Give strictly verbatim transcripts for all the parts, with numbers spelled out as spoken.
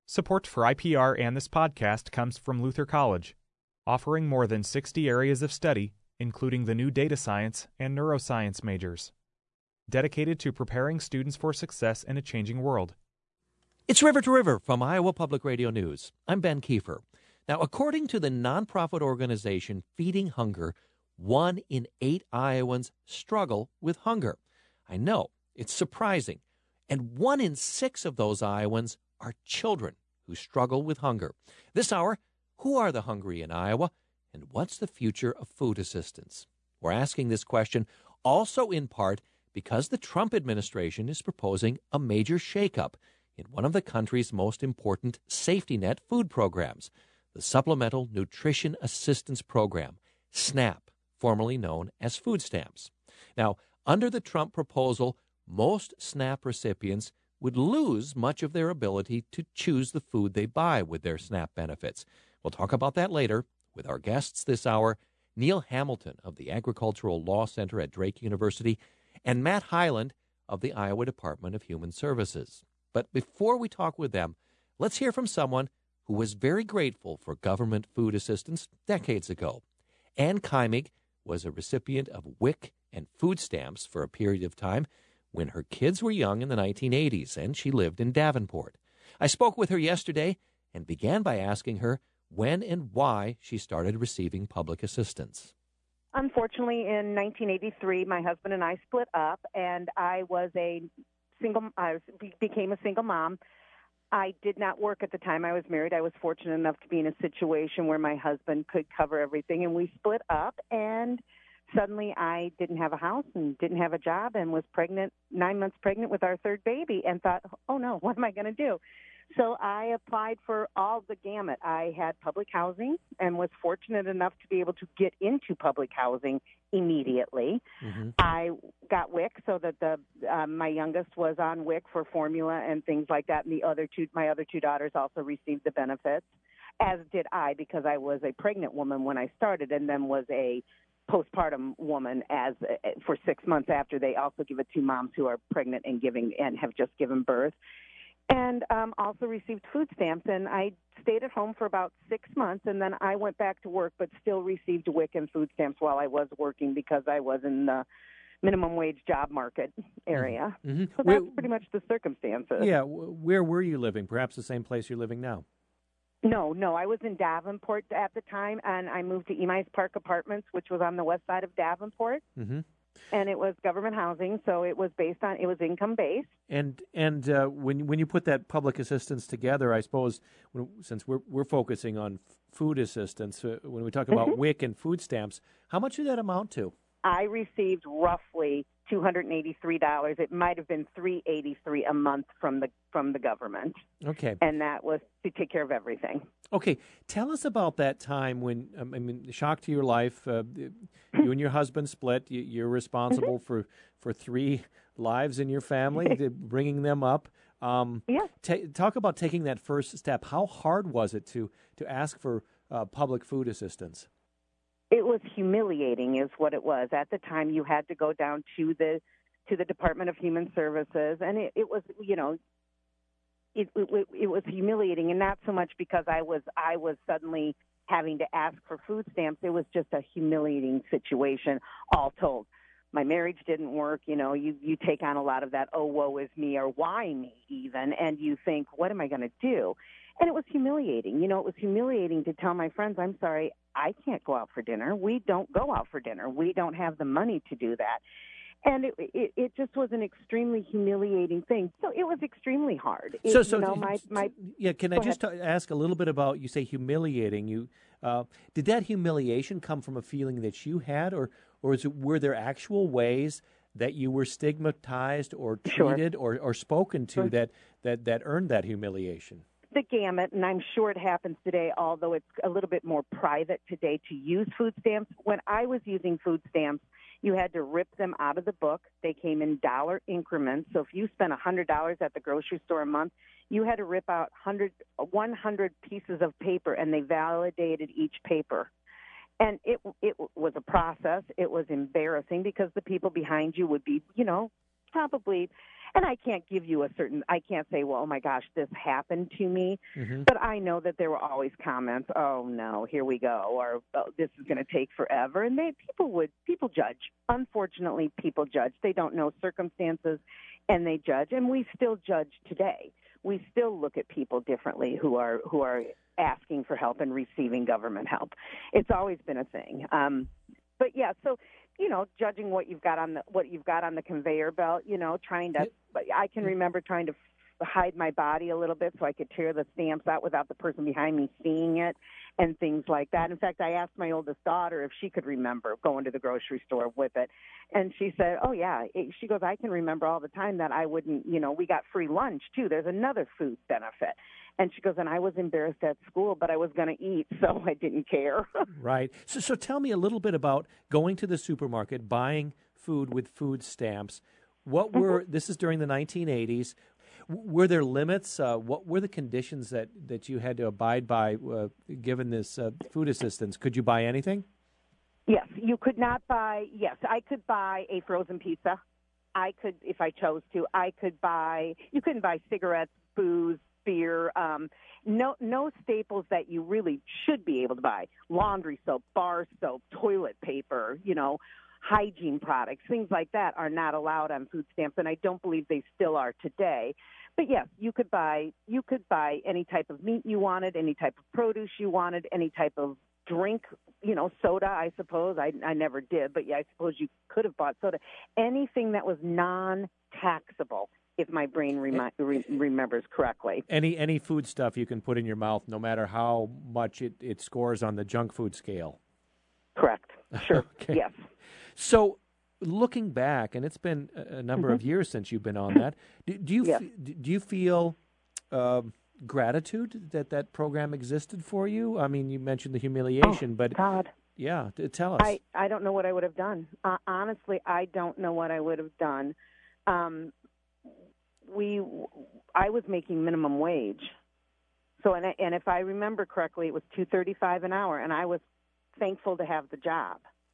Support for I P R and this podcast comes from Luther College, offering more than sixty areas of study, including the new data science and neuroscience majors, dedicated to preparing students for success in a changing world. It's River to River from Iowa Public Radio News. I'm Ben Kiefer. Now, according to the nonprofit organization Feeding Hunger, one in eight Iowans struggle with hunger. I know, it's surprising. And one in six of those Iowans are children who struggle with hunger. This hour, who are the hungry in Iowa, and what's the future of food assistance? We're asking this question also in part because the Trump administration is proposing a major shakeup in one of the country's most important safety net food programs, the Supplemental Nutrition Assistance Program, SNAP, formerly known as food stamps. Now, under the Trump proposal, most SNAP recipients would lose much of their ability to choose the food they buy with their SNAP benefits. We'll talk about that later with our guests this hour, Neil Hamilton of the Agricultural Law Center at Drake University and Matt Hyland of the Iowa Department of Human Services. But before we talk with them, let's hear from someone who was very grateful for government food assistance decades ago. Ann Keimig was a recipient of W I C and food stamps for a period of time when her kids were young in the nineteen eighties, and she lived in Davenport. I spoke with her yesterday and began by asking her when and why she started receiving public assistance. Unfortunately, in nineteen eighty-three, my husband and I split up, and I was a single. I was, became a single mom. I did not work at the time I was married. I was fortunate enough to be in a situation where my husband could cover everything, and we split up, and suddenly I didn't have a house and didn't have a job and was pregnant, nine months pregnant with our third baby, and thought, oh, no, what am I going to do? So I applied for all the gamut. I had public housing and was fortunate enough to be able to get into public housing immediately. Mm-hmm. I got W I C so that the um, my youngest was on W I C for formula and things like that, and the other two, my other two daughters also received the benefits, as did I, because I was a pregnant woman when I started and then was a postpartum woman as uh, for six months after. They also give it to moms who are pregnant and giving and have just given birth. And um, also received food stamps, and I stayed at home for about six months, and then I went back to work, but still received W I C and food stamps while I was working because I was in the minimum wage job market area. Mm-hmm. So where, that's pretty much the circumstances. Yeah, where were you living? Perhaps the same place you're living now? No, no, I was in Davenport at the time, and I moved to Emice Park Apartments, which was on the west side of Davenport. Mm-hmm. And it was government housing, so it was based on, it was income-based. And and uh, when when you put that public assistance together, I suppose, when, since we're we're focusing on f- food assistance, uh, when we talk about mm-hmm. W I C and food stamps, how much did that amount to? I received roughly two hundred eighty-three dollars. It might have been three hundred eighty-three dollars a month from the from the government. Okay. And that was to take care of everything. Okay. Tell us about that time when, um, I mean, shock to your life, uh, you and your husband split. You're responsible mm-hmm. for, for three lives in your family, bringing them up. Um, yeah. T- talk about taking that first step. How hard was it to, to ask for uh, public food assistance? It was humiliating is what it was. At the time, you had to go down to the to the Department of Human Services, and it, it was, you know, it, it it was humiliating, and not so much because I was I was suddenly having to ask for food stamps. It was just a humiliating situation, all told. My marriage didn't work. You know, you, you take on a lot of that, oh, woe is me, or why me even, and you think, what am I going to do? And it was humiliating. You know, it was humiliating to tell my friends, I'm sorry, I can't go out for dinner. We don't go out for dinner. We don't have the money to do that. And it it, it just was an extremely humiliating thing. So it was extremely hard. It, so, so you know, my, my, yeah, can I just t- ask a little bit about, you say humiliating. You uh, did that humiliation come from a feeling that you had, or or is it, were there actual ways that you were stigmatized or treated sure. or, or spoken to sure. that, that, that earned that humiliation? The gamut, and I'm sure it happens today, although it's a little bit more private today to use food stamps. When I was using food stamps, you had to rip them out of the book. They came in dollar increments. So if you spent one hundred dollars at the grocery store a month, you had to rip out one hundred pieces of paper, and they validated each paper. And it it was a process. It was embarrassing because the people behind you would be, you know, probably And I can't give you a certain, I can't say, well, oh my gosh, this happened to me. Mm-hmm. But I know that there were always comments, oh no, here we go, or oh, this is going to take forever. And they, people would, people judge. Unfortunately, people judge. They don't know circumstances, and they judge. And we still judge today. We still look at people differently who are, who are asking for help and receiving government help. It's always been a thing. Um, but yeah, so, you know, judging what you've got on the what you've got on the conveyor belt, you know, trying to. I can remember trying to hide my body a little bit so I could tear the stamps out without the person behind me seeing it, and things like that. In fact, I asked my oldest daughter if she could remember going to the grocery store with it, and she said, "Oh yeah." She goes, "I can remember all the time that I wouldn't. You know, we got free lunch too. There's another food benefit." And she goes, and I was embarrassed at school, but I was going to eat, so I didn't care. Right. So, so tell me a little bit about going to the supermarket, buying food with food stamps. What were, mm-hmm. this is during the nineteen eighties, were there limits? Uh, what were the conditions that, that you had to abide by uh, given this uh, food assistance? Could you buy anything? Yes, you could not buy, yes, I could buy a frozen pizza. I could, if I chose to, I could buy, you couldn't buy cigarettes, booze, beer, um, no no staples that you really should be able to buy. Laundry soap, bar soap, toilet paper, you know, hygiene products, things like that are not allowed on food stamps, and I don't believe they still are today. But yes, you could buy you could buy any type of meat you wanted, any type of produce you wanted, any type of drink, you know, soda, I suppose. I, I never did, but yeah, I suppose you could have bought soda. Anything that was non-taxable, if my brain remi- re- remembers correctly. Any any food stuff you can put in your mouth, no matter how much it, it scores on the junk food scale. Correct. Sure. Okay. Yes. So, looking back, and it's been a number mm-hmm. of years since you've been on that, do, do you yes. f- do you feel uh, gratitude that that program existed for you? I mean, you mentioned the humiliation, oh, but God. yeah, tell us. I, I don't know what I would have done. Uh, honestly, I don't know what I would have done. Um, we, I was making minimum wage. So, and, and if I remember correctly, it was two thirty-five an hour, and I was thankful to have the job.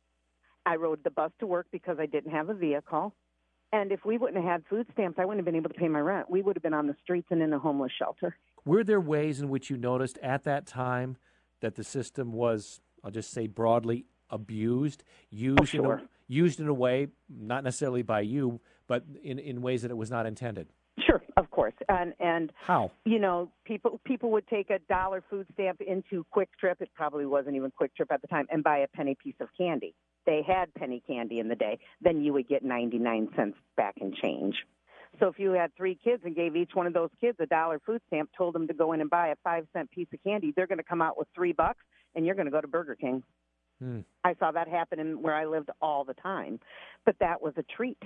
I rode the bus to work because I didn't have a vehicle. And if we wouldn't have had food stamps, I wouldn't have been able to pay my rent. We would have been on the streets and in a homeless shelter. Were there ways in which you noticed at that time that the system was, I'll just say broadly, abused, used, oh, sure. in, a, used in a way, not necessarily by you, but in, in ways that it was not intended? Sure, of course. And and how? You know, people people would take a dollar food stamp into Quick Trip. It probably wasn't even Quick Trip at the time, and buy a penny piece of candy. They had penny candy in the day. Then you would get ninety-nine cents back in change. So if you had three kids and gave each one of those kids a dollar food stamp, told them to go in and buy a five cent piece of candy, they're going to come out with three bucks, and you're going to go to Burger King. Hmm. I saw that happen in where I lived all the time, but that was a treat.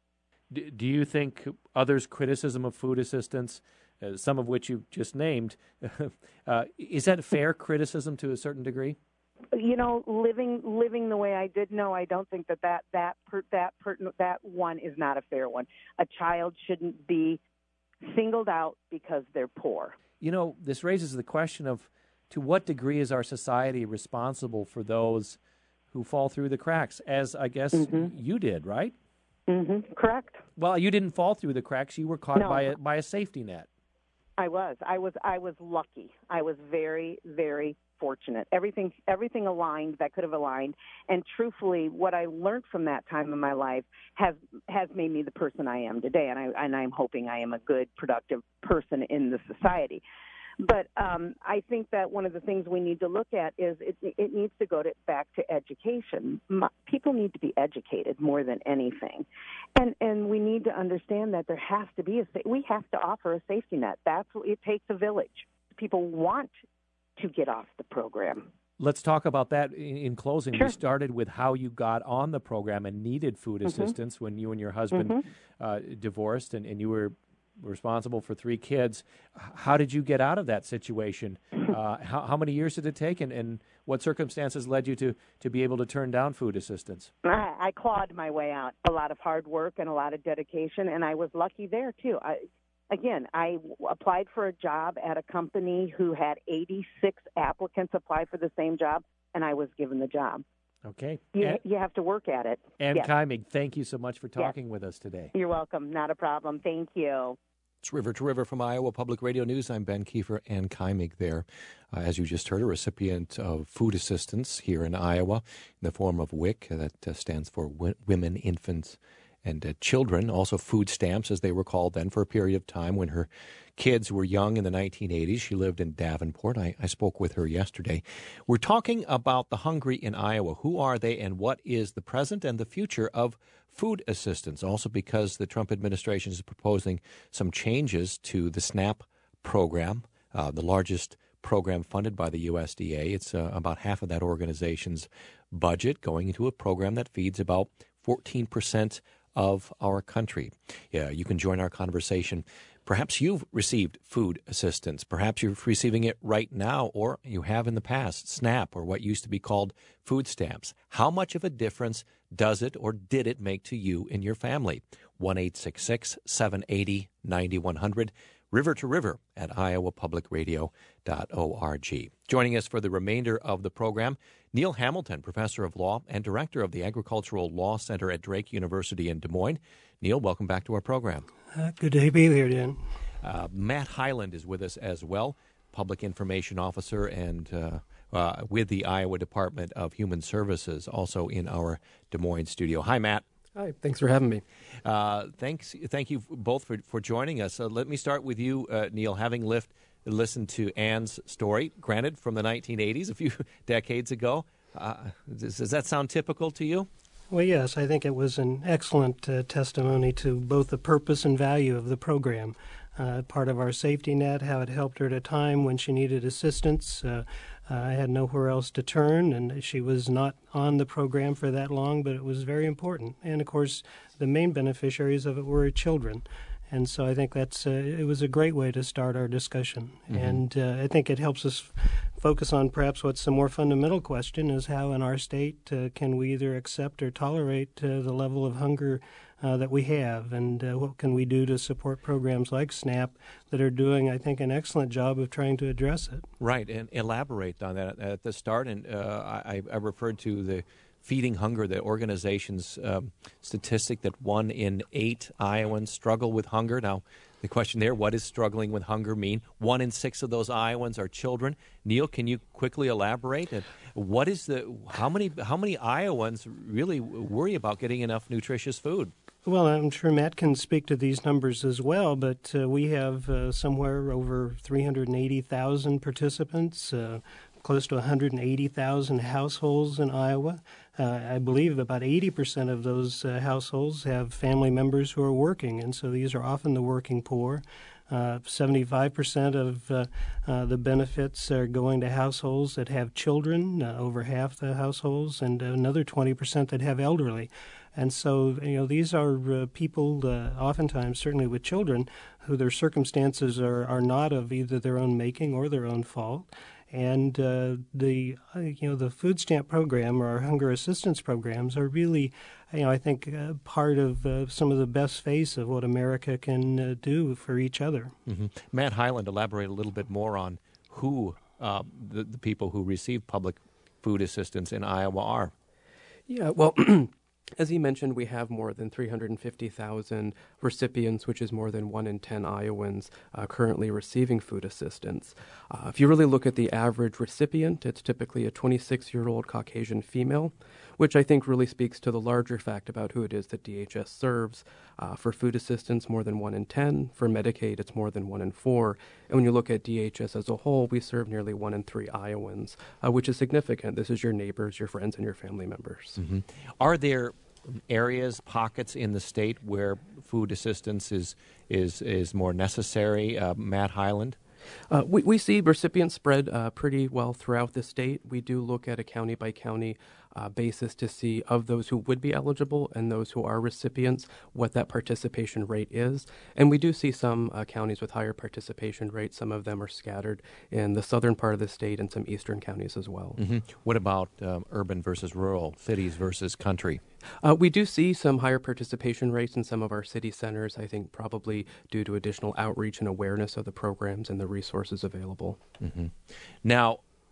Do you think others' criticism of food assistance, uh, some of which you just named, uh, is that fair criticism to a certain degree? You know, living living the way I did, no, I don't think that that that per, that per, that one is not a fair one. A child shouldn't be singled out because they're poor. You know, this raises the question of, to what degree is our society responsible for those who fall through the cracks, as I guess mm-hmm. you did, right? Mm-hmm. Correct. Well, you didn't fall through the cracks. You were caught no. by a, by a safety net. I was. I was. I was lucky. I was very, very fortunate. Everything, everything aligned that could have aligned. And truthfully, what I learned from that time in my life has has made me the person I am today. And I and I'm hoping I am a good, productive person in the society. But um, I think that one of the things we need to look at is it, it needs to go to, back to education. My, people need to be educated more than anything, and and we need to understand that there has to be a we have to offer a safety net. That's what it takes a village. People want to get off the program. Let's talk about that in, in closing. Sure. We started with how you got on the program and needed food mm-hmm. assistance when you and your husband mm-hmm. uh, divorced, and, and you were responsible for three kids. How did you get out of that situation? Uh, how, how many years did it take, and, and what circumstances led you to, to be able to turn down food assistance? I, I clawed my way out. A lot of hard work and a lot of dedication, and I was lucky there, too. I, again, I applied for a job at a company who had eighty-six applicants apply for the same job, and I was given the job. Okay. You, Ann, you have to work at it. Ann Yes. Keimig, thank you so much for talking yes. with us today. You're welcome. Not a problem. Thank you. It's River to River from Iowa Public Radio News. I'm Ben Kiefer. Ann Keimig there, uh, as you just heard, a recipient of food assistance here in Iowa in the form of W I C, that uh, stands for w- Women, Infants, and uh, Children, also food stamps, as they were called then, for a period of time when her kids were young in the nineteen eighties. She lived in Davenport. I, I spoke with her yesterday. We're talking about the hungry in Iowa. Who are they, and what is the present and the future of food assistance? Also because the Trump administration is proposing some changes to the SNAP program, uh, the largest program funded by the U S D A. It's uh, about half of that organization's budget going into a program that feeds about fourteen percent of our country. Yeah, you can join our conversation. Perhaps you've received food assistance. Perhaps you're receiving it right now, or you have in the past, SNAP, or what used to be called food stamps. How much of a difference does it or did it make to you and your family? one eight six six, seven eight zero, nine one zero zero. River to River at iowa public radio dot org. Joining us for the remainder of the program, Neil Hamilton, professor of law and director of the Agricultural Law Center at Drake University in Des Moines. Neil, welcome back to our program. Uh, good to be here, Dan. Uh, Matt Hyland is with us as well, public information officer and uh, uh, with the Iowa Department of Human Services, also in our Des Moines studio. Hi, Matt. Hi, thanks for having me. Uh, thanks, thank you both for, for joining us. Uh, let me start with you, uh, Neil. Having lift, listened to Ann's story, granted from the nineteen eighties, a few decades ago, uh, does, does that sound typical to you? Well, yes, I think it was an excellent uh, testimony to both the purpose and value of the program. Uh, part of our safety net, how it helped her at a time when she needed assistance. Uh, uh, I had nowhere else to turn, and she was not on the program for that long, but it was very important. And, of course, the main beneficiaries of it were children. And so I think that's uh, it was a great way to start our discussion. Mm-hmm. And uh, I think it helps us f- focus on perhaps what's the more fundamental question is how in our state uh, can we either accept or tolerate uh, the level of hunger uh, that we have, and uh, what can we do to support programs like SNAP that are doing, I think, an excellent job of trying to address it. Right, and elaborate on that at the start. And uh, I, I referred to the Feeding Hunger, the organization's um, statistic that one in eight Iowans struggle with hunger. Now, the question there, what does struggling with hunger mean? One in six of those Iowans are children. Neil, can you quickly elaborate? And what is the how many how many Iowans really worry about getting enough nutritious food? Well, I'm sure Matt can speak to these numbers as well, but uh, we have uh, somewhere over three hundred eighty thousand participants, uh, close to one hundred eighty thousand households in Iowa. Uh, I believe about eighty percent of those uh, households have family members who are working, and so these are often the working poor. Uh, seventy-five percent of uh, uh, the benefits are going to households that have children, uh, over half the households, and another twenty percent that have elderly. And so, you know, these are uh, people, uh, oftentimes, certainly with children, who their circumstances are, are not of either their own making or their own fault. And uh, the uh, you know the food stamp program or our hunger assistance programs are really, you know, I think uh, part of uh, some of the best face of what America can uh, do for each other. Mm-hmm. Matt Hyland, elaborate a little bit more on who uh, the, the people who receive public food assistance in Iowa are. Yeah, well, as he mentioned, we have more than three hundred fifty thousand recipients, which is more than one in ten Iowans uh, currently receiving food assistance. Uh, if you really look at the average recipient, it's typically a twenty-six-year-old Caucasian female, which I think really speaks to the larger fact about who it is that D H S serves. Uh, for food assistance, more than one in ten. For Medicaid, it's more than one in four. And when you look at D H S as a whole, we serve nearly one in three Iowans, uh, which is significant. This is your neighbors, your friends, and your family members. Mm-hmm. Are there areas, pockets in the state where food assistance is is is more necessary? Uh, Matt Hyland? Uh, we, we see recipients spread uh, pretty well throughout the state. We do look at a county-by-county uh, basis to see of those who would be eligible and those who are recipients, what that participation rate is. And we do see some uh, counties with higher participation rates. Some of them are scattered in the southern part of the state and some eastern counties as well. Mm-hmm. What about um, urban versus rural, cities versus country? Uh, we do see some higher participation rates in some of our city centers, I think probably due to additional outreach and awareness of the programs and the resources available. Mm-hmm. Now,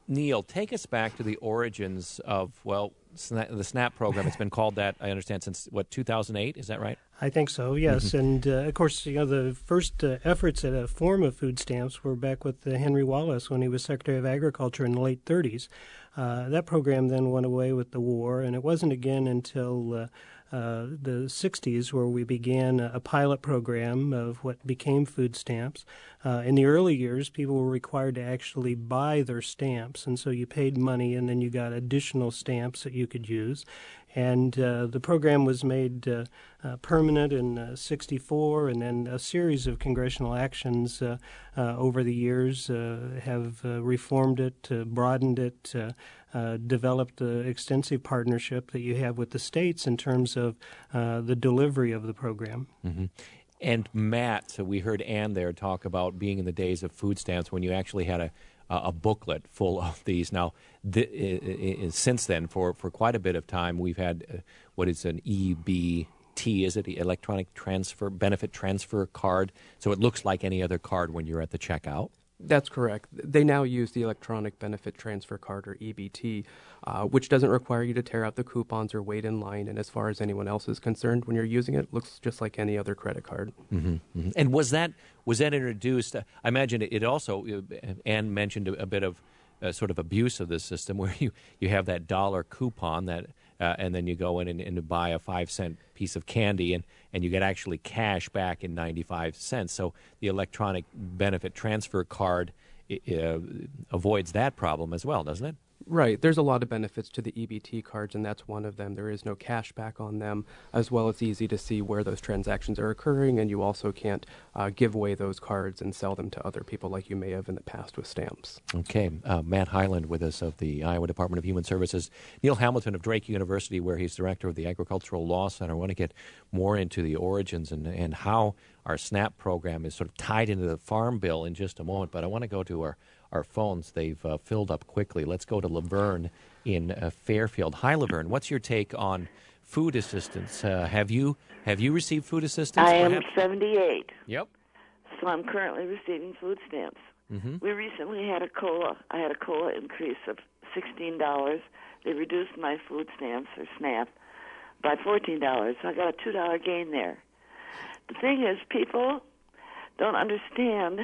Neil, take us back to the origins of, well, Sna- the SNAP program. It's been called that, I understand, since, what, two thousand eight? Is that right? I think so, yes. Mm-hmm. And, uh, of course, you know, the first uh, efforts at a form of food stamps were back with uh, Henry Wallace when he was Secretary of Agriculture in the late thirties. Uh, that program then went away with the war, and it wasn't again until uh, uh, the sixties where we began a, a pilot program of what became food stamps. Uh, in the early years, people were required to actually buy their stamps, and so you paid money and then you got additional stamps that you could use. And uh, the program was made uh, uh, permanent in uh, sixty-four, and then a series of congressional actions uh, uh, over the years uh, have uh, reformed it, uh, broadened it, uh, uh, developed the extensive partnership that you have with the states in terms of uh, the delivery of the program. Mm-hmm. And Matt, so we heard Ann there talk about being in the days of food stamps when you actually had a a booklet full of these. Now, th- I- I- since then, for, for quite a bit of time, we've had uh, what is an E B T, is it, the electronic transfer benefit transfer card? So it looks like any other card when you're at the checkout. That's correct. They now use the Electronic Benefit Transfer Card, or E B T, uh, which doesn't require you to tear out the coupons or wait in line. And as far as anyone else is concerned, when you're using it, it looks just like any other credit card. Mm-hmm, mm-hmm. And was that was that introduced? Uh, I imagine it, it also, uh, Ann mentioned a, a bit of uh, sort of abuse of the system where you, you have that dollar coupon that, uh, and then you go in and, and buy a five cent piece of candy, and, and you get actually cash back in ninety-five cents. So the electronic benefit transfer card uh, avoids that problem as well, doesn't it? Right. There's a lot of benefits to the E B T cards, and that's one of them. There is no cash back on them, as well as easy to see where those transactions are occurring, and you also can't uh, give away those cards and sell them to other people like you may have in the past with stamps. Okay. Uh, Matt Hyland with us of the Iowa Department of Human Services. Neil Hamilton of Drake University, where he's director of the Agricultural Law Center. I want to get more into the origins and, and how our SNAP program is sort of tied into the Farm Bill in just a moment, but I want to go to our Our phones. They've uh, filled up quickly. Let's go to Laverne in uh, Fairfield. Hi, Laverne. What's your take on food assistance? Uh, have you have you received food assistance? I am perhaps? seventy-eight. Yep. So I'm currently receiving food stamps. Mm-hmm. We recently had a COLA. I had a COLA increase of sixteen dollars. They reduced my food stamps, or SNAP, by fourteen dollars. So I got a two dollar gain there. The thing is, people don't understand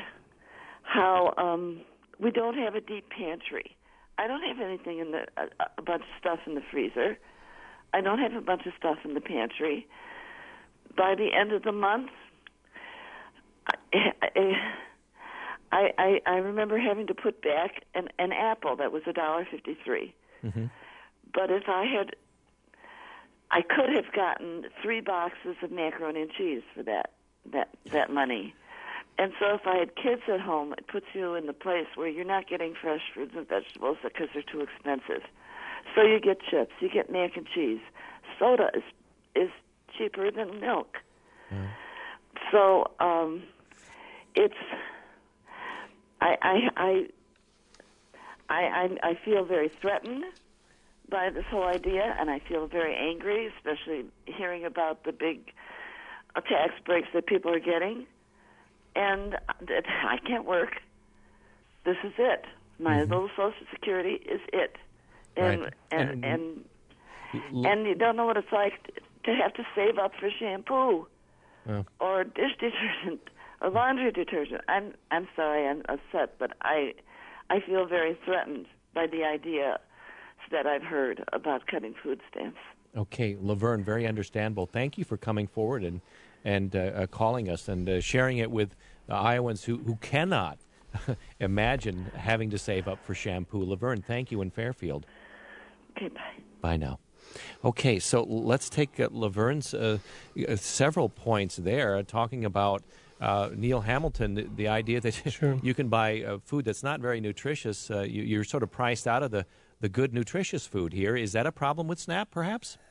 how um, we don't have a deep pantry. I don't have anything in the a, a bunch of stuff in the freezer. I don't have a bunch of stuff in the pantry. By the end of the month, I I, I, I remember having to put back an, an apple that was a dollar fifty-three. Mm-hmm. But if I had, I could have gotten three boxes of macaroni and cheese for that that that money. And so if I had kids at home, it puts you in the place where you're not getting fresh fruits and vegetables because they're too expensive. So you get chips, you get mac and cheese. Soda is is cheaper than milk. Mm. So um, it's I I I I I feel very threatened by this whole idea, and I feel very angry, especially hearing about the big uh, tax breaks that people are getting. And I can't work. This is it. My mm-hmm. little Social Security is it. And right. and, and and and and you don't know what it's like to have to save up for shampoo oh. or dish detergent or laundry detergent. I'm I'm sorry, I'm upset, but I I feel very threatened by the idea that I've heard about cutting food stamps. Okay, Laverne, very understandable. Thank you for coming forward and and uh, uh, calling us and uh, sharing it with uh, Iowans who, who cannot imagine having to save up for shampoo. Laverne, thank you in Fairfield. Okay, bye. Bye now. Okay, so let's take uh, Laverne's uh, uh, several points there, uh, talking about uh, Neil Hamilton, the, the idea that sure. you can buy uh, food that's not very nutritious. Uh, you, you're sort of priced out of the, the good, nutritious food here. Is that a problem with SNAP, perhaps?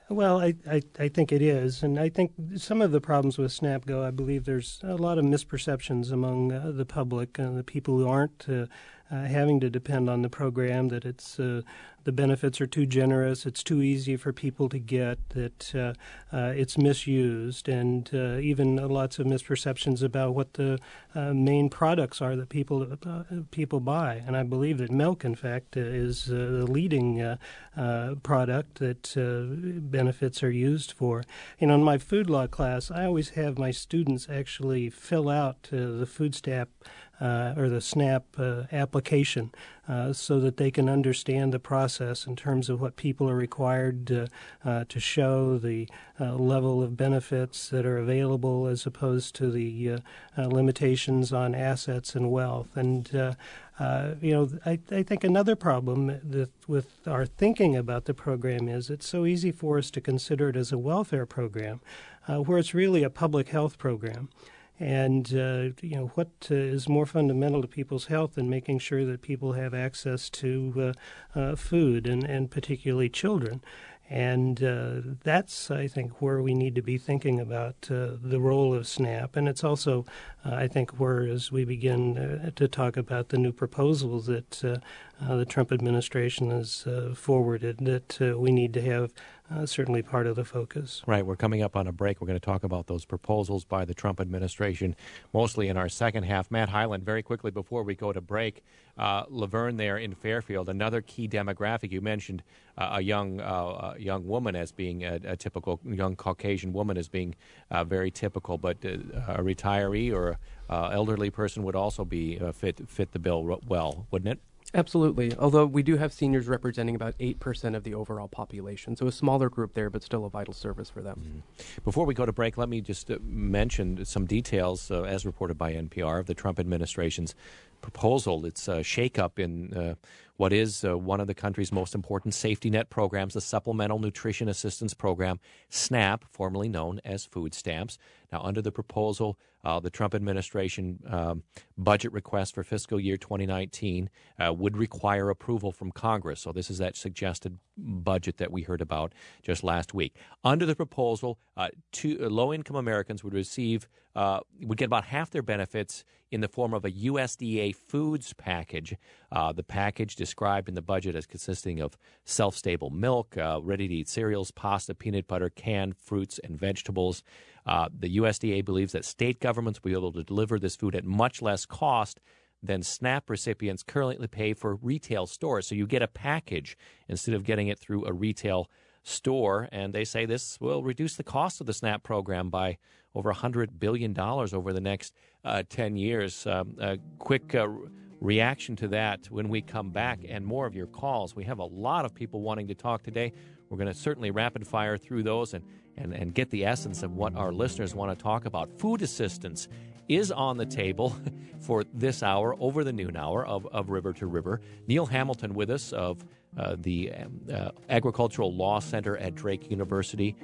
Well, I, I, I think it is. And I think some of the problems with SNAP go, I believe there's a lot of misperceptions among uh, the public and the people who aren't uh, uh, having to depend on the program, that it's uh, the benefits are too generous, it's too easy for people to get, that uh, uh, it's misused, and uh, even lots of misperceptions about what the uh, main products are that people uh, people buy. And I believe that milk, in fact, uh, is uh, the leading uh, uh, product that uh, benefits are used for. You know, in my food law class, I always have my students actually fill out uh, the food stamp Uh, or the SNAP uh, application uh, so that they can understand the process in terms of what people are required uh, uh, to show, the uh, level of benefits that are available as opposed to the uh, uh, limitations on assets and wealth. And, uh, uh, you know, I, I think another problem that with our thinking about the program is it's so easy for us to consider it as a welfare program, uh, where it's really a public health program. And, uh, you know, what uh, is more fundamental to people's health than making sure that people have access to uh, uh, food, and, and particularly children. And uh, that's, I think, where we need to be thinking about uh, the role of SNAP. And it's also, uh, I think, where as we begin uh, to talk about the new proposals that uh, uh, the Trump administration has uh, forwarded, that uh, we need to have uh, certainly part of the focus. Right. We're coming up on a break. We're going to talk about those proposals by the Trump administration, mostly in our second half. Matt Hyland, very quickly before we go to break, uh, Laverne there in Fairfield, another key demographic. You mentioned uh, a young uh, a young woman as being a, a typical young Caucasian woman as being uh, very typical, but uh, a retiree or uh, elderly person would also be uh, fit fit the bill well, wouldn't it? Absolutely. Although we do have seniors representing about eight percent of the overall population. So a smaller group there, but still a vital service for them. Mm-hmm. Before we go to break, let me just uh, mention some details, uh, as reported by N P R, of the Trump administration's proposal. It's a shakeup in uh, what is uh, one of the country's most important safety net programs, the Supplemental Nutrition Assistance Program, SNAP, formerly known as food stamps. Now, under the proposal, uh, the Trump administration um, budget request for fiscal year twenty nineteen uh, would require approval from Congress. So this is that suggested budget that we heard about just last week. Under the proposal, uh, two, uh, low-income Americans would receive uh, would get about half their benefits in the form of a U S D A foods package. Uh, the package described in the budget as consisting of self-stable milk, uh, ready-to-eat cereals, pasta, peanut butter, canned fruits, and vegetables. Uh, the U S D A believes that state governments will be able to deliver this food at much less cost than SNAP recipients currently pay for retail stores. So you get a package instead of getting it through a retail store, and they say this will reduce the cost of the SNAP program by over one hundred billion dollars over the next uh, ten years. Um, a quick uh, reaction to that when we come back, and more of your calls. We have a lot of people wanting to talk today. We're going to certainly rapid fire through those and, and, and get the essence of what our listeners want to talk about. Food assistance is on the table for this hour, over the noon hour of, of River to River. Neil Hamilton with us of uh, the uh, Agricultural Law Center at Drake University,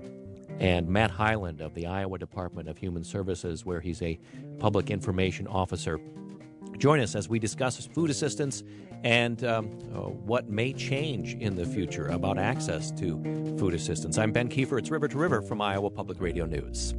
and Matt Hyland of the Iowa Department of Human Services, where he's a public information officer. Join us as we discuss food assistance and um, uh, what may change in the future about access to food assistance. I'm Ben Kiefer. It's River to River from Iowa Public Radio News.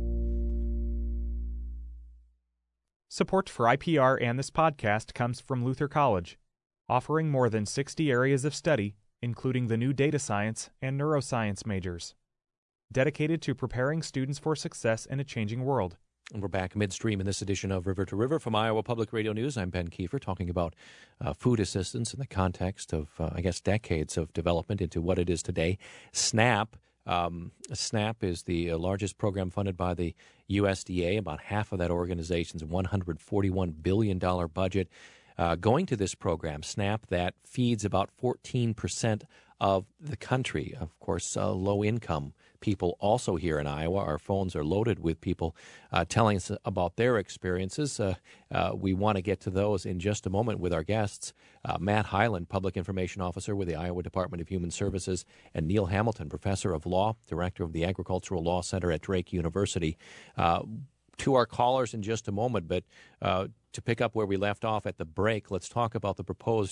Support for I P R and this podcast comes from Luther College, offering more than sixty areas of study, including the new data science and neuroscience majors, dedicated to preparing students for success in a changing world. And we're back midstream in this edition of River to River from Iowa Public Radio News. I'm Ben Kiefer, talking about uh, food assistance in the context of, uh, I guess, decades of development into what it is today. SNAP. Um, SNAP is the uh, largest program funded by the U S D A. About half of that organization's one hundred forty-one billion dollars budget uh, going to this program, SNAP, that feeds about fourteen percent of the country. Of course, uh, low-income people also here in Iowa. Our phones are loaded with people uh, telling us about their experiences. Uh, uh, we want to get to those in just a moment with our guests. Uh, Matt Hyland, Public Information Officer with the Iowa Department of Human Services, and Neil Hamilton, Professor of Law, Director of the Agricultural Law Center at Drake University. Uh, to our callers in just a moment, but uh, to pick up where we left off at the break, let's talk about the proposed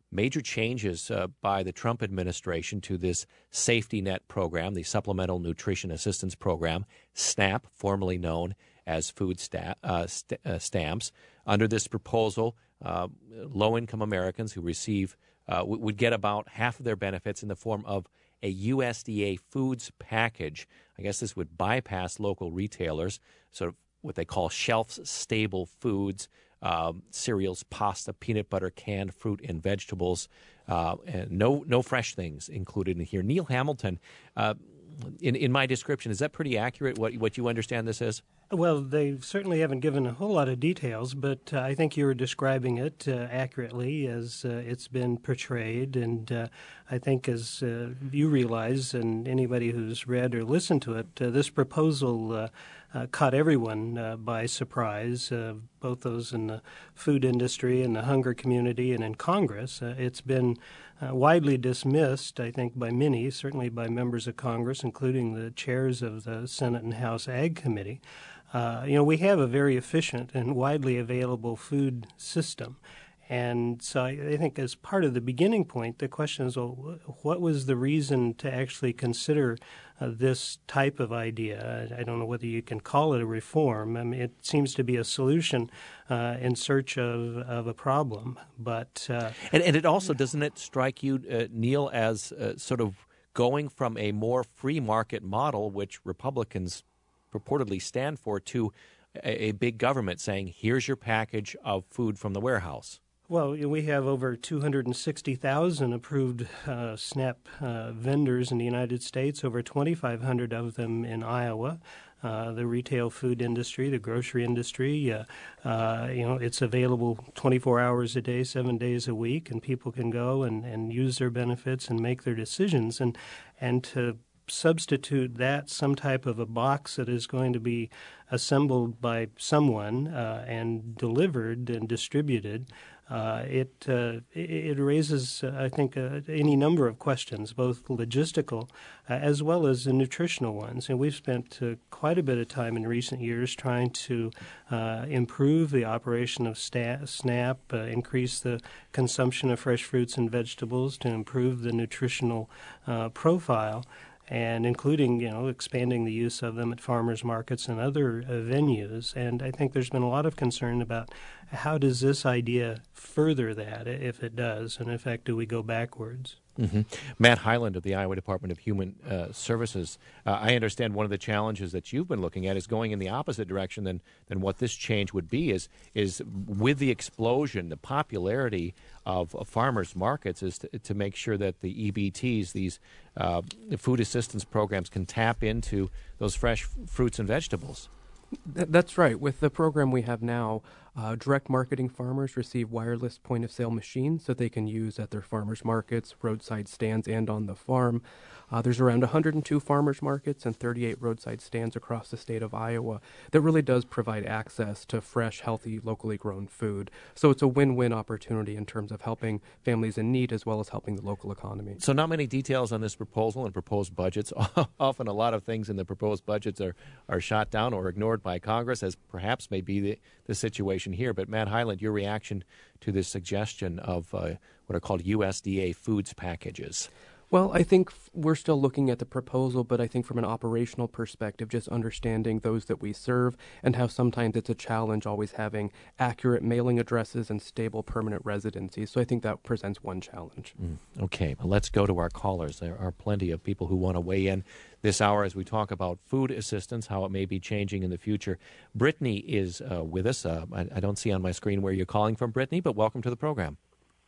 major changes uh, by the Trump administration to this safety net program, the Supplemental Nutrition Assistance Program, SNAP, formerly known as food sta- uh, st- uh, stamps. Under this proposal, uh, low-income Americans who receive uh, w- would get about half of their benefits in the form of a U S D A foods package. I guess this would bypass local retailers, sort of what they call shelf-stable foods, um, cereals, pasta, peanut butter, canned fruit, and vegetables. Uh, and no no fresh things included in here. Neil Hamilton, uh, in, in my description, is that pretty accurate, what, what you understand this is? Well, they certainly haven't given a whole lot of details, but uh, I think you were describing it uh, accurately as uh, it's been portrayed. And uh, I think as uh, you realize, and anybody who's read or listened to it, uh, this proposal uh, uh, caught everyone uh, by surprise, uh, both those in the food industry and the hunger community and in Congress. Uh, it's been uh, widely dismissed, I think, by many, certainly by members of Congress, including the chairs of the Senate and House Ag Committee. Uh, you know, we have a very efficient and widely available food system. And so I, I think as part of the beginning point, the question is, well, what was the reason to actually consider uh, this type of idea? I, I don't know whether you can call it a reform. I mean, it seems to be a solution uh, in search of, of a problem. But uh, and, and it also, doesn't it strike you, uh, Neil, as uh, sort of going from a more free market model, which Republicans purportedly stand for, to a, a big government saying, here's your package of food from the warehouse? Well, we have over two hundred sixty thousand approved uh, SNAP uh, vendors in the United States, over twenty-five hundred of them in Iowa. Uh, the retail food industry, the grocery industry, uh, uh, you know, it's available twenty-four hours a day, seven days a week, and people can go and, and use their benefits and make their decisions. And, and to substitute that some type of a box that is going to be assembled by someone uh, and delivered and distributed, uh, it, uh, it raises, uh, I think, uh, any number of questions, both logistical uh, as well as the nutritional ones. And we've spent uh, quite a bit of time in recent years trying to uh, improve the operation of sta- SNAP, uh, increase the consumption of fresh fruits and vegetables to improve the nutritional uh, profile, and including, you know, expanding the use of them at farmers markets and other uh, venues. And I think there's been a lot of concern about how does this idea further that, if it does, and in fact, do we go backwards? Mm-hmm. Matt Hyland of the Iowa Department of Human uh, Services. Uh, I understand one of the challenges that you've been looking at is going in the opposite direction than, than what this change would be, is is with the explosion, the popularity of, of farmers markets, is to, to make sure that the E B Ts, these uh, food assistance programs, can tap into those fresh f- fruits and vegetables. Th- that's right. With the program we have now, uh, direct marketing farmers receive wireless point-of-sale machines that they can use at their farmers markets, roadside stands, and on the farm. Uh, there's around one hundred two farmers markets and thirty-eight roadside stands across the state of Iowa that really does provide access to fresh, healthy, locally grown food. So it's a win-win opportunity in terms of helping families in need as well as helping the local economy. So not many details on this proposal and proposed budgets. Often a lot of things in the proposed budgets are, are shot down or ignored by Congress, as perhaps may be the, the situation here. But Matt Hyland, your reaction to this suggestion of uh, what are called U S D A foods packages? Well, I think f- we're still looking at the proposal, but I think from an operational perspective, just understanding those that we serve and how sometimes it's a challenge always having accurate mailing addresses and stable permanent residencies. So I think that presents one challenge. Mm, okay, well, let's go to our callers. There are plenty of people who want to weigh in this hour as we talk about food assistance, how it may be changing in the future. Brittany is uh, with us. Uh, I, I don't see on my screen where you're calling from, Brittany, but welcome to the program.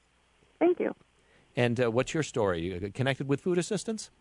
Thank you. And uh, what's your story? You connected with food assistance?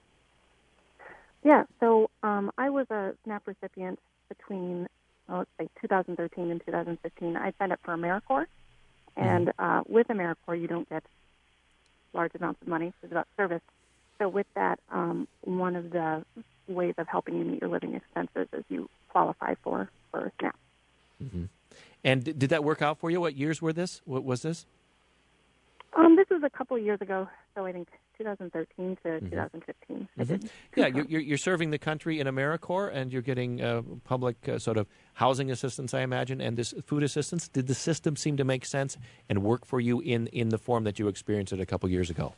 Yeah, so um, I was a SNAP recipient between, well, let's say, two thousand thirteen and two thousand fifteen. I signed up for AmeriCorps, and mm-hmm. uh, with AmeriCorps, you don't get large amounts of money. It's about service. So with that, um, one of the ways of helping you meet your living expenses is you qualify for, for SNAP. Mm-hmm. And did that work out for you? What years were this? What was this? Um, this was a couple of years ago, so I think two thousand thirteen to mm-hmm. two thousand fifteen. I Mm-hmm. did. Yeah, you're, you're serving the country in AmeriCorps, and you're getting uh, public uh, sort of housing assistance, I imagine, and this food assistance. Did the system seem to make sense and work for you in, in the form that you experienced it a couple years ago?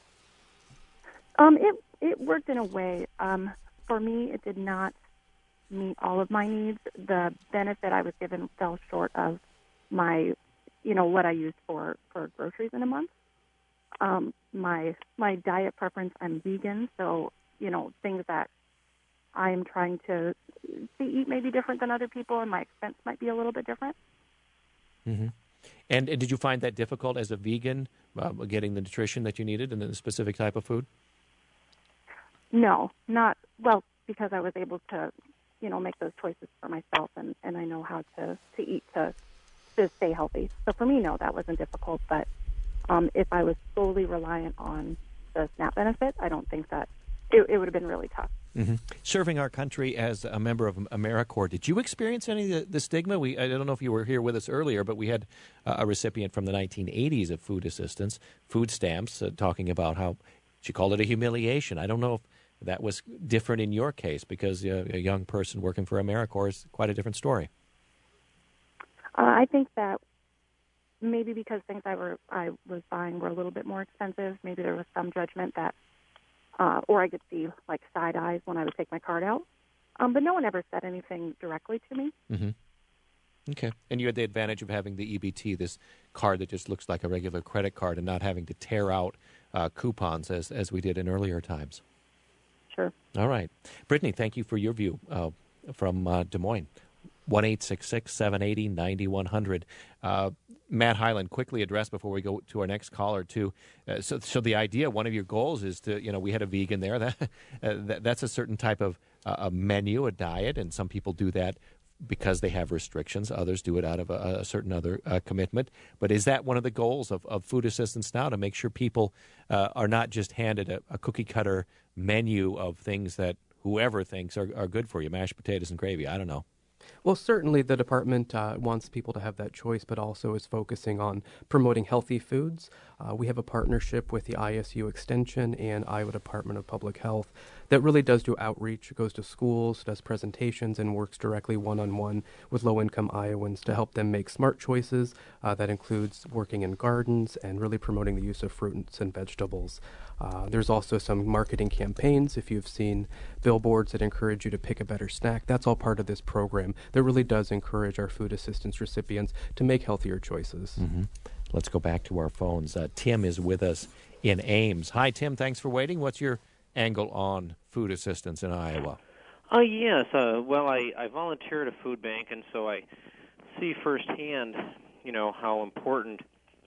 Um, it it worked in a way. Um, for me, it did not meet all of my needs. The benefit I was given fell short of my, you know, what I used for, for groceries in a month. Um, my my diet preference, I'm vegan, so, you know, things that I'm trying to, to eat may be different than other people, and my expense might be a little bit different. Mm-hmm. And, and did you find that difficult as a vegan, uh, getting the nutrition that you needed and the specific type of food? No, not, well, because I was able to, you know, make those choices for myself, and, and I know how to, to eat to, to stay healthy. So for me, no, that wasn't difficult, but um, if I was solely reliant on the SNAP benefit, I don't think that, it, it would have been really tough. Mm-hmm. Serving our country as a member of AmeriCorps, did you experience any of the, the stigma? We I don't know if you were here with us earlier, but we had uh, a recipient from the nineteen eighties of food assistance, food stamps, uh, talking about how she called it a humiliation. I don't know if that was different in your case, because uh, a young person working for AmeriCorps is quite a different story. Uh, I think that maybe because things I were I was buying were a little bit more expensive, maybe there was some judgment that, uh, or I could see like side eyes when I would take my card out. Um, but no one ever said anything directly to me. Mm-hmm. Okay. And you had the advantage of having the E B T, this card that just looks like a regular credit card, and not having to tear out uh, coupons as, as we did in earlier times. Sure. All right. Brittany, thank you for your view uh, from uh, Des Moines. one eight six six, seven eight zero, nine one zero zero. Uh, Matt Hyland, quickly address before we go to our next caller, too. Uh, so so the idea, one of your goals is to, you know, we had a vegan there. That, uh, that That's a certain type of uh, a menu, a diet, and some people do that because they have restrictions. Others do it out of a, a certain other uh, commitment. But is that one of the goals of, of food assistance now, to make sure people uh, are not just handed a, a cookie-cutter menu of things that whoever thinks are, are good for you, mashed potatoes and gravy? I don't know. Well, certainly the department uh, wants people to have that choice, but also is focusing on promoting healthy foods. Uh, we have a partnership with the I S U Extension and Iowa Department of Public Health that really does do outreach. It goes to schools, does presentations, and works directly one-on-one with low-income Iowans to help them make smart choices. Uh, that includes working in gardens and really promoting the use of fruits and vegetables. Uh, there's also some marketing campaigns. If you've seen billboards that encourage you to pick a better snack, that's all part of this program that really does encourage our food assistance recipients to make healthier choices. Mm-hmm. Let's go back to our phones. Uh, Tim is with us in Ames. Hi, Tim. Thanks for waiting. What's your angle on food assistance in Iowa? Oh, yes. Uh, well, I, I volunteer at a food bank, and so I see firsthand, you know, how important,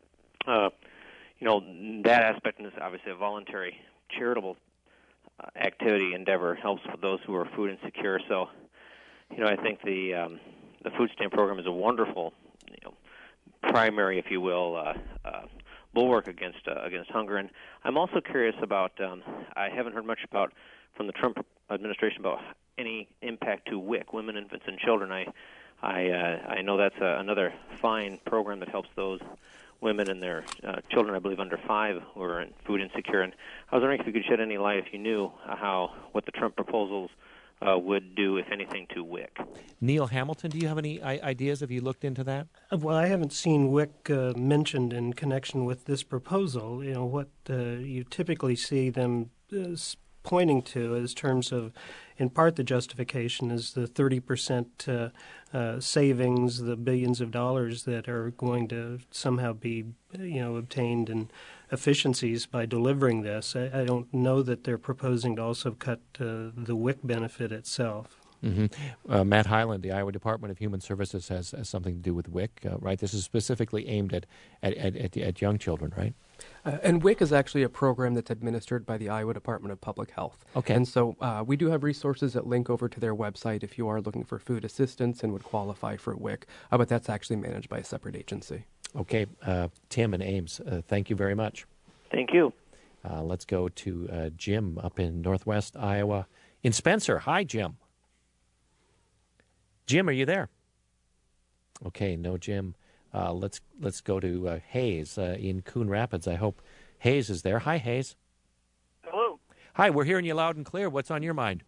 uh, you know, that aspect, and is obviously a voluntary charitable uh, activity endeavor, helps with those who are food insecure. So, you know, I think the um, the food stamp program is a wonderful, you know, primary, if you will, uh, uh, bulwark against uh, against hunger. And I'm also curious about, um, I haven't heard much about from the Trump administration about any impact to W I C, women, infants, and children. I I, uh, I know that's uh, another fine program that helps those women and their uh, children, I believe, under five who are in food insecure. And I was wondering if you could shed any light, if you knew uh, how what the Trump proposals Uh, would do, if anything, to W I C. Neil Hamilton, do you have any I- ideas? Have you looked into that? Well, I haven't seen W I C uh, mentioned in connection with this proposal. You know, what uh, you typically see them uh, pointing to as terms of, in part, the justification is the thirty percent uh, uh, savings, the billions of dollars that are going to somehow be, you know, obtained and efficiencies by delivering this. I, I don't know that they're proposing to also cut uh, the W I C benefit itself. Mm-hmm. Uh, Matt Hyland, the Iowa Department of Human Services, has, has something to do with W I C, uh, right? This is specifically aimed at at, at, at, at young children, right? Uh, and W I C is actually a program that's administered by the Iowa Department of Public Health. Okay. And so uh, we do have resources that link over to their website if you are looking for food assistance and would qualify for W I C, uh, but that's actually managed by a separate agency. Okay. Uh, Tim and Ames, uh, thank you very much. Thank you. Uh, let's go to uh, Jim up in northwest Iowa in Spencer. Hi, Jim. Jim, are you there? Okay, no Jim. Uh, let's let's go to uh, Hayes uh, in Coon Rapids. I hope Hayes is there. Hi, Hayes. Hi, we're hearing you loud and clear. What's on your mind?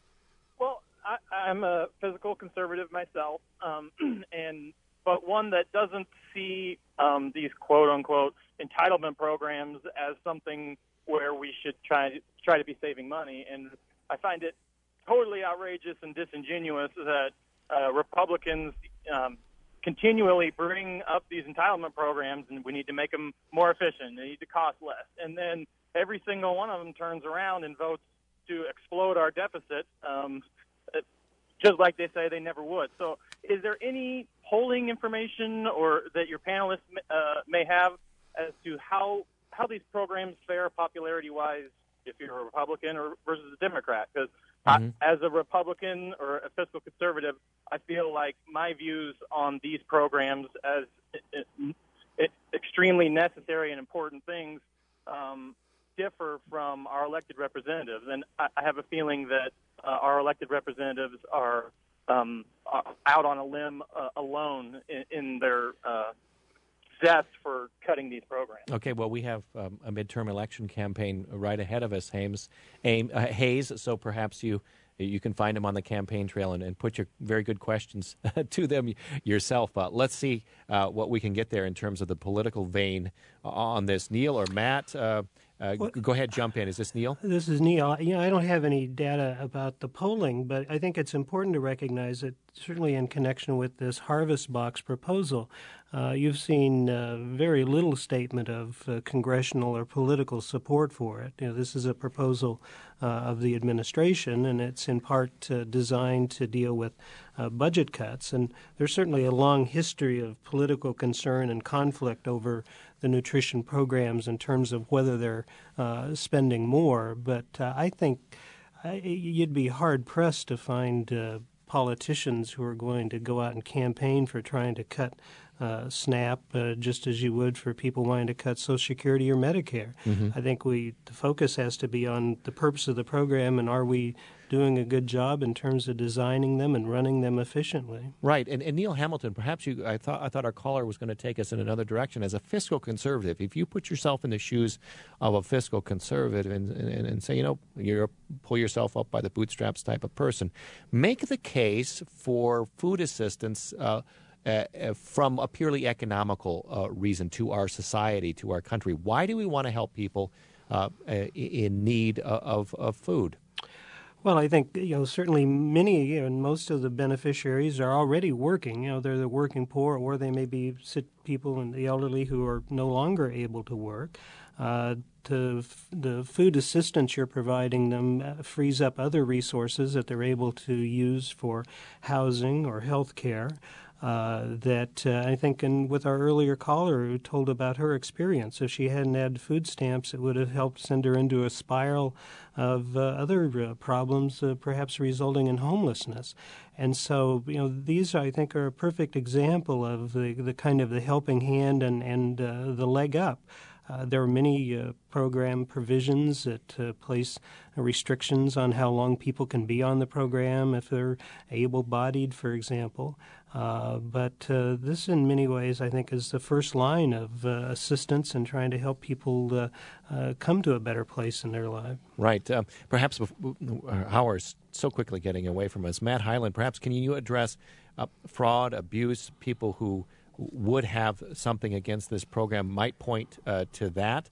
Well, I, I'm a physical conservative myself, um, and but one that doesn't see um, these quote-unquote entitlement programs as something where we should try try to be saving money. And I find it totally outrageous and disingenuous that uh, Republicans um, continually bring up these entitlement programs, and we need to make them more efficient. They need to cost less. And then every single one of them turns around and votes to explode our deficit, um, just like they say they never would. So is there any polling information or that your panelists uh, may have as to how how these programs fare popularity-wise if you're a Republican or versus a Democrat? Because mm-hmm. as a Republican or a fiscal conservative, I feel like my views on these programs as it, it, it, extremely necessary and important things um, differ from our elected representatives. And I, I have a feeling that uh, our elected representatives are um, out on a limb uh, alone in, in their uh, zest for cutting these programs. Okay, well, we have um, a midterm election campaign right ahead of us, Hames, Aim, uh, Hayes, so perhaps you you can find them on the campaign trail and, and put your very good questions to them yourself. Uh, let's see uh, what we can get there in terms of the political vein on this. Neil or Matt, uh, uh, well, go ahead, jump in. Is this Neil? This is Neil. You know, I don't have any data about the polling, but I think it's important to recognize that certainly in connection with this Harvest Box proposal, uh, you've seen uh, very little statement of uh, congressional or political support for it. You know, this is a proposal uh, of the administration, and it's in part uh, designed to deal with uh, budget cuts. And there's certainly a long history of political concern and conflict over the nutrition programs in terms of whether they're uh, spending more. But uh, I think I, you'd be hard-pressed to find uh, politicians who are going to go out and campaign for trying to cut uh, SNAP, uh, just as you would for people wanting to cut Social Security or Medicare. Mm-hmm. I think we the focus has to be on the purpose of the program, and are we doing a good job in terms of designing them and running them efficiently. Right. And, and Neil Hamilton, perhaps you, I thought I thought our caller was going to take us in another direction. As a fiscal conservative, if you put yourself in the shoes of a fiscal conservative and, and, and say, you know, you're pull yourself up by the bootstraps type of person, make the case for food assistance uh, uh, from a purely economical uh, reason to our society, to our country. Why do we want to help people uh, in need of, of food? Well, I think, you know, certainly many and most of the beneficiaries are already working. You know, they're the working poor, or they may be sick people and the elderly who are no longer able to work. Uh, to f- the food assistance you're providing them uh, frees up other resources that they're able to use for housing or health care. Uh, that uh, I think, and with our earlier caller who told about her experience, if she hadn't had food stamps, it would have helped send her into a spiral of uh, other uh, problems, uh, perhaps resulting in homelessness. And so, you know, these I think are a perfect example of the, the kind of the helping hand and and uh, the leg up. Uh, there are many uh, program provisions that uh, place restrictions on how long people can be on the program if they're able-bodied, for example. Uh, but uh, this, in many ways, I think, is the first line of uh, assistance in trying to help people uh, uh, come to a better place in their life. Right. Uh, perhaps our hour is so quickly getting away from us. Matt Hyland, perhaps can you address uh, fraud, abuse, people who would have something against this program might point uh, to that.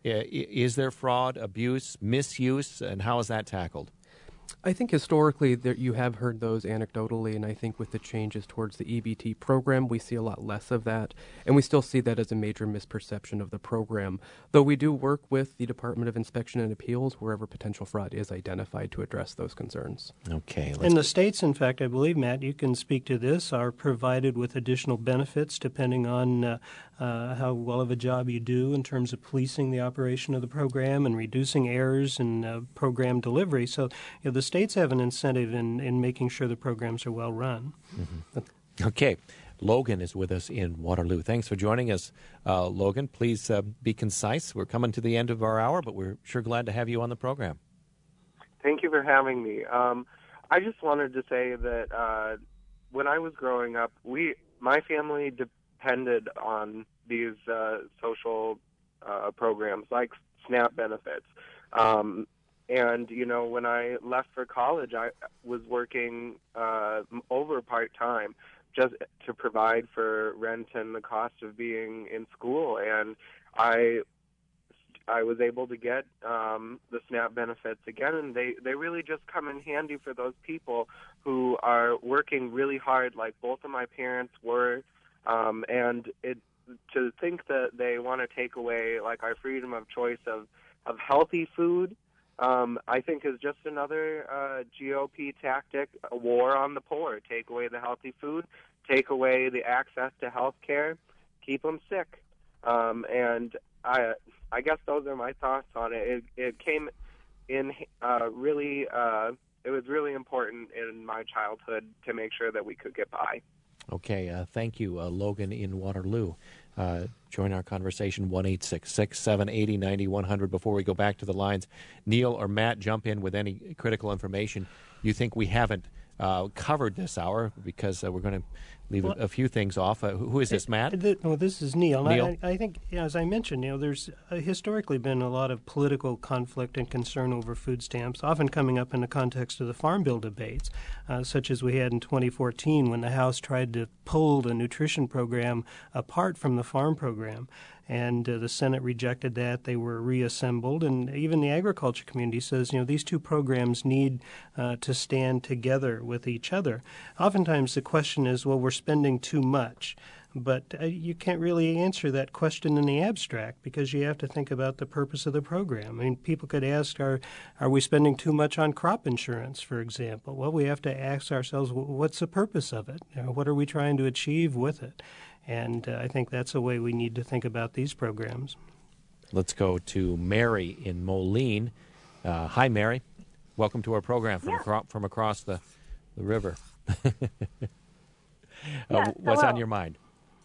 Is there fraud, abuse, misuse, and how is that tackled? I think historically there, you have heard those anecdotally, and I think with the changes towards the E B T program, we see a lot less of that, and we still see that as a major misperception of the program, though we do work with the Department of Inspection and Appeals wherever potential fraud is identified to address those concerns. Okay. And the states, in fact, I believe, Matt, you can speak to this, are provided with additional benefits depending on uh, uh, how well of a job you do in terms of policing the operation of the program and reducing errors in uh, program delivery. So, you know, the states have an incentive in, in making sure the programs are well run. Mm-hmm. Okay. Logan is with us in Waterloo. Thanks for joining us, uh, Logan. Please uh, be concise. We're coming to the end of our hour, but we're sure glad to have you on the program. Thank you for having me. Um, I just wanted to say that uh, when I was growing up, we, my family depended on these uh, social uh, programs like SNAP benefits. Um, and, you know, when I left for college, I was working uh, over part-time just to provide for rent and the cost of being in school. And I I was able to get um, the SNAP benefits again, and they, they really just come in handy for those people who are working really hard, like both of my parents were. Um, and it to think that they want to take away, like, our freedom of choice of, of healthy food, um, I think is just another uh, G O P tactic, a war on the poor. Take away the healthy food, take away the access to health care, keep them sick. Um, and I I guess those are my thoughts on it. It, it came in uh, really, uh, it was really important in my childhood to make sure that we could get by. Okay, uh, thank you, uh, Logan in Waterloo. Uh, join our conversation, one eight six six, seven eight zero, nine one zero zero. Before we go back to the lines, Neil or Matt, jump in with any critical information you think we haven't uh, covered this hour, because uh, we're going to leave well, a, a few things off. Uh, who, who is this, Matt? The, well, this is Neil. Neil? I, I think, you know, as I mentioned, you know, there's uh, historically been a lot of political conflict and concern over food stamps, often coming up in the context of the Farm Bill debates, uh, such as we had in twenty fourteen when the House tried to pull the nutrition program apart from the farm program. And uh, the Senate rejected that. They were reassembled. And even the agriculture community says, you know, these two programs need uh, to stand together with each other. Oftentimes the question is, well, we're spending too much. But uh, you can't really answer that question in the abstract, because you have to think about the purpose of the program. I mean, people could ask, are, are we spending too much on crop insurance, for example? Well, we have to ask ourselves, what's the purpose of it? You know, what are we trying to achieve with it? And uh, I think that's a way we need to think about these programs. Let's go to Mary in Moline. Uh, hi, Mary. Welcome to our program from, yeah. acro- from across the, the river. uh, yes, what's hello. on your mind?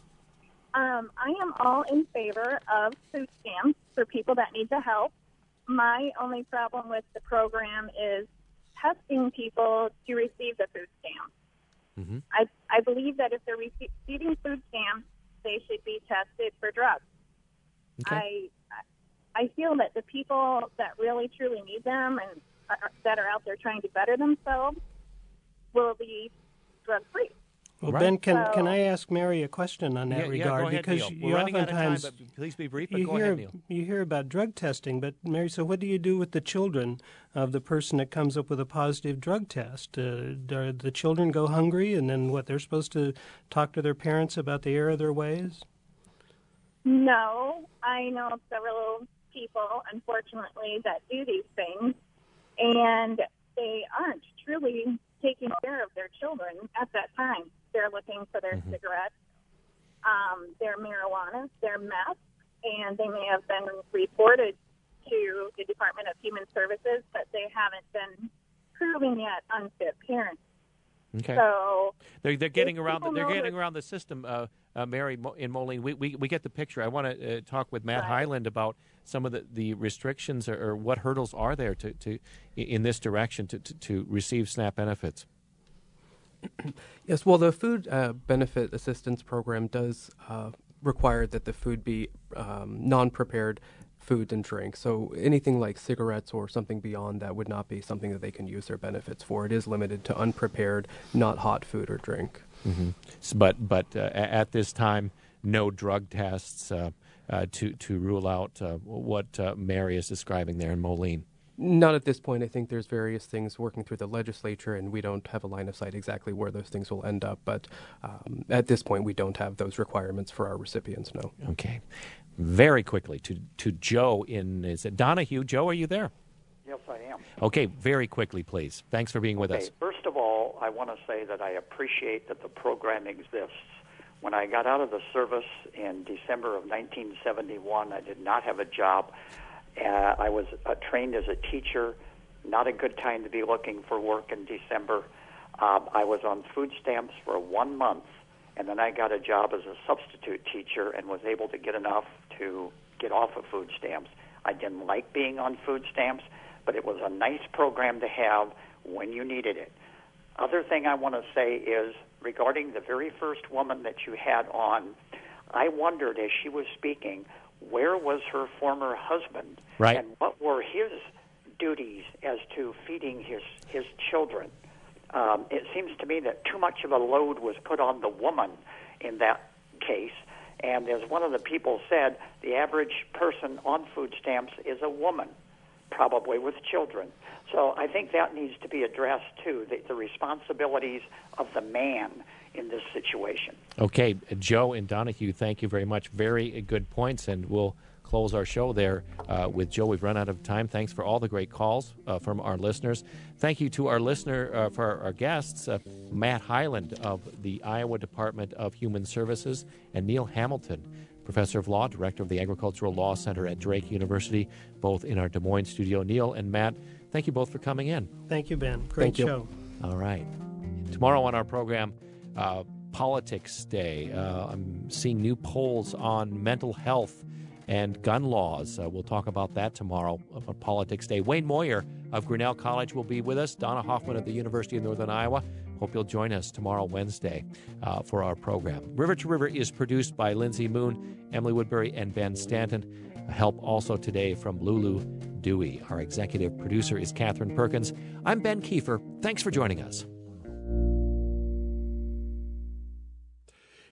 Um, I am all in favor of food stamps for people that need the help. My only problem with the program is testing people to receive the food stamps. Mm-hmm. I, I believe that if they're receiving food stamps, they should be tested for drugs. Okay. I I feel that the people that really, truly need them and are, that are out there trying to better themselves will be drug-free. Well, right. Ben, can So, can I ask Mary a question on that yeah, regard? Yeah, go ahead, because Neil. you We're running out of time, oftentimes but please be brief, but you go hear ahead, Neil. you hear about drug testing, but Mary, so what do you do with the children of the person that comes up with a positive drug test? Uh, do the children go hungry, and then what? They're supposed to talk to their parents about the error of their ways? No, I know of several people, unfortunately, that do these things, and they aren't truly taking care of their children at that time. They're looking for their mm-hmm. cigarettes, um, their marijuana, their meth, and they may have been reported to the Department of Human Services, but they haven't been proven yet unfit parents. Okay. So they're they're getting around the, they're getting around the system, uh, uh, Mary in Moline. We, we we get the picture. I want to uh, talk with Matt right. Hyland about some of the, the restrictions or, or what hurdles are there to, to in this direction to, to, to receive SNAP benefits. Yes, well, the Food uh, Benefit Assistance Program does uh, require that the food be um, non-prepared food and drink. So anything like cigarettes or something beyond that would not be something that they can use their benefits for. It is limited to unprepared, not hot food or drink. Mm-hmm. But but uh, at this time, no drug tests uh, uh, to to rule out uh, what uh, Mary is describing there in Moline. Not at this point. I think there's various things working through the legislature, and we don't have a line of sight exactly where those things will end up. But um, at this point, we don't have those requirements for our recipients, no. Okay. Very quickly to, to Joe in, is it Donahue? Joe, are you there? Yes, I am. Okay, very quickly, please. Thanks for being with okay, us. First of all, I want to say that I appreciate that the program exists. When I got out of the service in December of nineteen seventy-one, I did not have a job. Uh, I was uh, trained as a teacher, not a good time to be looking for work in December. Um, I was on food stamps for one month, and then I got a job as a substitute teacher and was able to get enough to get off of food stamps. I didn't like being on food stamps, but it was a nice program to have when you needed it. Other thing I want to say is regarding the very first woman that you had on, I wondered as she was speaking, where was her former husband? Right. And what were his duties as to feeding his, his children. Um, it seems to me that too much of a load was put on the woman in that case. And as one of the people said, the average person on food stamps is a woman, probably with children. So I think that needs to be addressed, too, the, the responsibilities of the man in this situation. Okay, Joe and Donahue, thank you very much. Very good points, and we'll close our show there uh, with Joe. We've run out of time. Thanks for all the great calls uh, from our listeners. Thank you to our listener, uh, for our, our guests, uh, Matt Hyland of the Iowa Department of Human Services, and Neil Hamilton, Professor of Law, Director of the Agricultural Law Center at Drake University, both in our Des Moines studio. Neil and Matt, thank you both for coming in. Thank you, Ben. Great show. All right. Tomorrow on our program, uh, Politics Day. Uh, I'm seeing new polls on mental health and gun laws. Uh, we'll talk about that tomorrow on Politics Day. Wayne Moyer of Grinnell College will be with us. Donna Hoffman of the University of Northern Iowa. Hope you'll join us tomorrow, Wednesday, uh, for our program. River to River is produced by Lindsay Moon, Emily Woodbury, and Ben Stanton. Help also today from Lulu Dewey. Our executive producer is Catherine Perkins. I'm Ben Kiefer. Thanks for joining us.